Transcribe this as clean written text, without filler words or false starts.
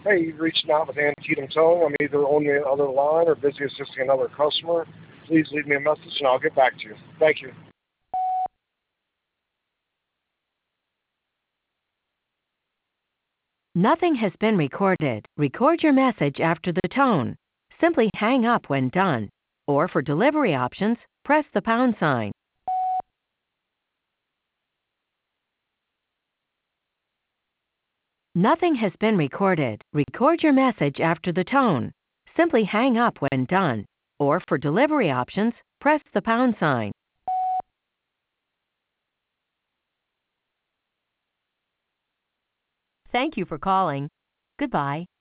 Hey, you've reached out with Antietam Towing. I'm either on the other line or busy assisting another customer. Please leave me a message and I'll get back to you. Thank you. Nothing has been recorded. Record your message after the tone. Simply hang up when done. Or for delivery options, press the pound sign. Nothing has been recorded. Record your message after the tone. Simply hang up when done. Or for delivery options, press the pound sign. Thank you for calling. Goodbye.